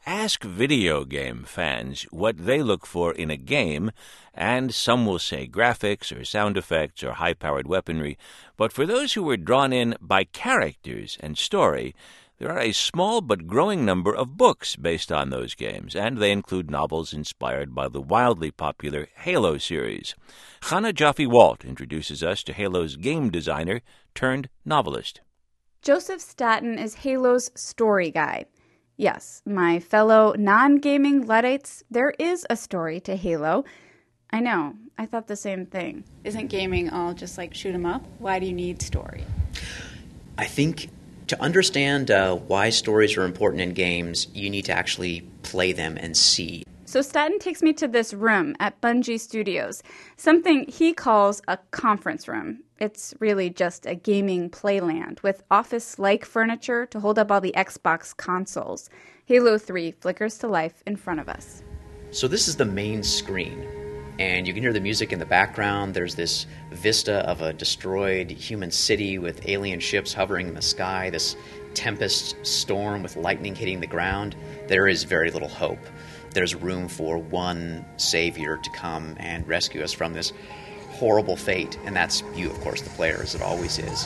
Ask video game fans what they look for in a game, and some will say graphics or sound effects or high-powered weaponry. But for those who were drawn in by characters and story, there are a small but growing number of books based on those games, and they include novels inspired by the wildly popular Halo series. Chana Joffe-Walt introduces us to Halo's game designer turned novelist. Joseph Staten is Halo's story guy. Yes, my fellow non-gaming Luddites, there is a story to Halo. I know, I thought the same thing. Isn't gaming all just like shoot 'em up? Why do you need story? I think to understand why stories are important in games, you need to actually play them and see. So Staten takes me to this room at Bungie Studios, something he calls a conference room. It's really just a gaming playland with office-like furniture to hold up all the Xbox consoles. Halo 3 flickers to life in front of us. So this is the main screen, and you can hear the music in the background. There's this vista of a destroyed human city with alien ships hovering in the sky, this tempest storm with lightning hitting the ground. There is very little hope. There's room for one savior to come and rescue us from this horrible fate, and that's you, of course, the player, as it always is.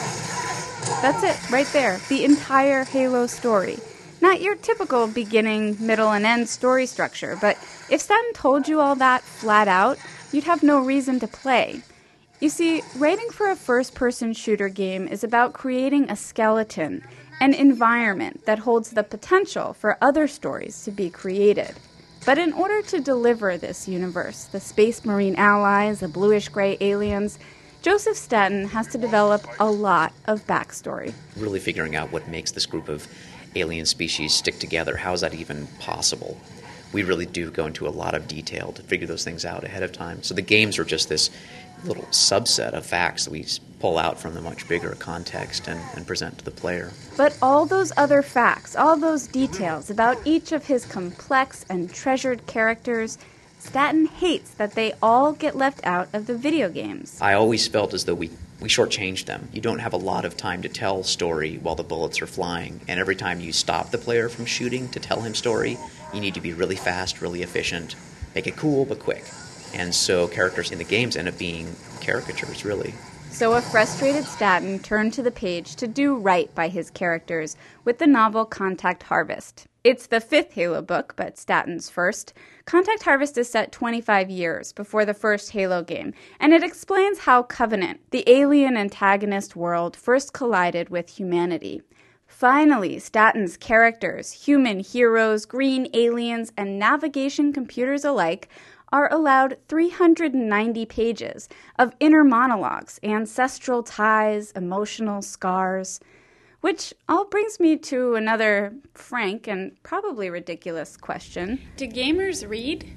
That's it, right there. The entire Halo story. Not your typical beginning, middle, and end story structure, but if Staten told you all that flat out, you'd have no reason to play. You see, writing for a first-person shooter game is about creating a skeleton, an environment that holds the potential for other stories to be created. But in order to deliver this universe, the Space Marine allies, the bluish-gray aliens, Joseph Staten has to develop a lot of backstory. Really figuring out what makes this group of alien species stick together. How is that even possible? We really do go into a lot of detail to figure those things out ahead of time. So the games are just this little subset of facts that we pull out from the much bigger context and present to the player. But all those other facts, all those details about each of his complex and treasured characters, Staten hates that they all get left out of the video games. I always felt as though we shortchanged them. You don't have a lot of time to tell story while the bullets are flying, and every time you stop the player from shooting to tell him story, you need to be really fast, really efficient, make it cool but quick. And so characters in the games end up being caricatures, really. So a frustrated Staten turned to the page to do right by his characters with the novel Contact Harvest. It's the fifth Halo book, but Staten's first. Contact Harvest is set 25 years before the first Halo game, and it explains how Covenant, the alien antagonist world, first collided with humanity. Finally, Staten's characters, human heroes, green aliens, and navigation computers alike, are allowed 390 pages of inner monologues, ancestral ties, emotional scars. Which all brings me to another frank and probably ridiculous question. Do gamers read?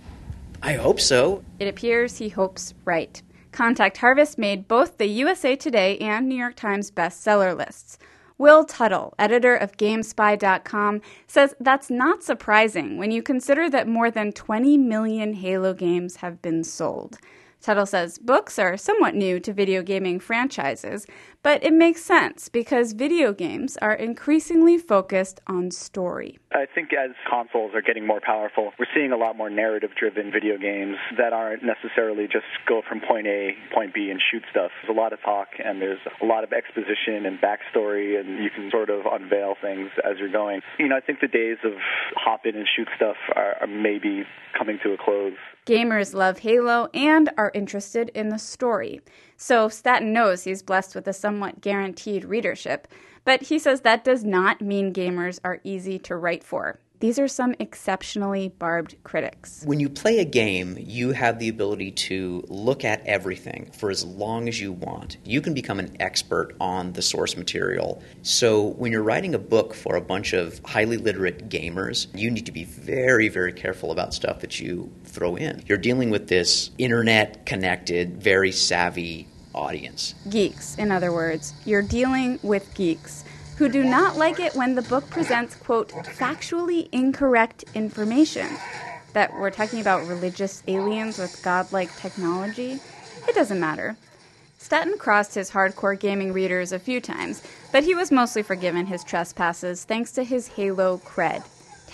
I hope so. It appears he hopes right. Contact Harvest made both the USA Today and New York Times bestseller lists. Will Tuttle, editor of GameSpy.com, says that's not surprising when you consider that more than 20 million Halo games have been sold. Tuttle says books are somewhat new to video gaming franchises, but it makes sense because video games are increasingly focused on story. I think as consoles are getting more powerful, we're seeing a lot more narrative-driven video games that aren't necessarily just go from point A, point B, and shoot stuff. There's a lot of talk, and there's a lot of exposition and backstory, and you can sort of unveil things as you're going. I think the days of hop in and shoot stuff are maybe coming to a close. Gamers love Halo and are interested in the story. So Staten knows he's blessed with a somewhat guaranteed readership, but he says that does not mean gamers are easy to write for. These are some exceptionally barbed critics. When you play a game, you have the ability to look at everything for as long as you want. You can become an expert on the source material. So when you're writing a book for a bunch of highly literate gamers, you need to be very, very careful about stuff that you throw in. You're dealing with this internet-connected, very savvy audience. Geeks, in other words. You're dealing with geeks who do not like it when the book presents, quote, factually incorrect information. That we're talking about religious aliens with godlike technology? It doesn't matter. Staten crossed his hardcore gaming readers a few times, but he was mostly forgiven his trespasses thanks to his Halo cred.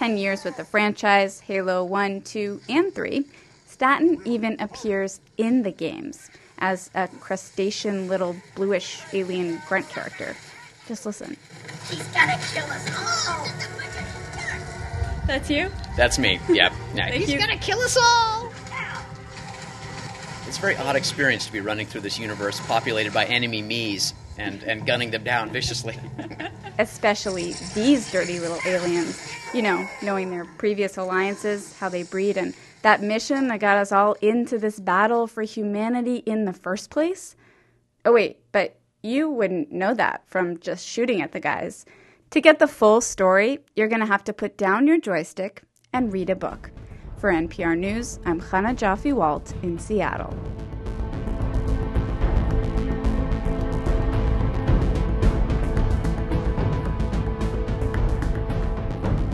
10 years with the franchise, Halo 1, 2, and 3, Staten even appears in the games as a crustacean little bluish alien grunt character. Just listen. He's gonna kill us all! That's you? That's me. Yep. He's gonna kill us all! It's a very odd experience to be running through this universe populated by enemy me's and gunning them down viciously. Especially these dirty little aliens. You know, knowing their previous alliances, how they breed, and that mission that got us all into this battle for humanity in the first place. Oh wait, but you wouldn't know that from just shooting at the guys. To get the full story, you're going to have to put down your joystick and read a book. For NPR News, I'm Chana Joffe-Walt in Seattle.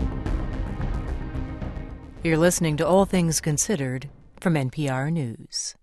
You're listening to All Things Considered from NPR News.